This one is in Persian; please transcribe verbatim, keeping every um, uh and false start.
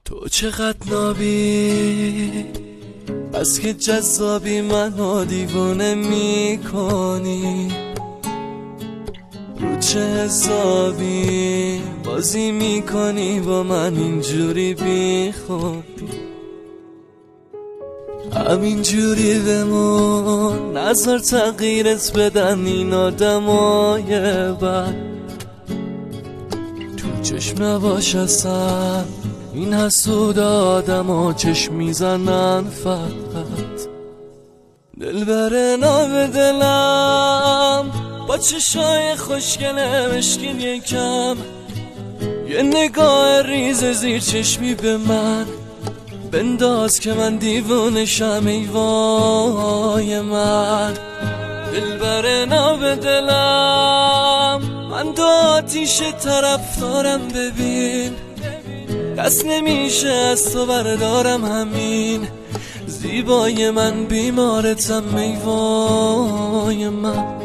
تو چقدر نابی بس که جذابی منو دیوونه میکنی، رو چه حسابی بازی میکنی با من اینجوری بی خوبی؟ همینجوری بمون، نظر تغییرت بدن این آدمای بد. تو چشم نباش اصلا، این حسود آدم ها چشم میزنن فقط. دل بره ناب دلم با چشای خوشگله مشکین یکم، یه نگاه ریز زیر چشمی به من بنداز که من دیوونشم ای وای من. دل بره ناب دلم، من دو آتیش طرف دارم ببین، دست نمیشه از تو بردارم همین. زیبای من بیمارتم ای وای من.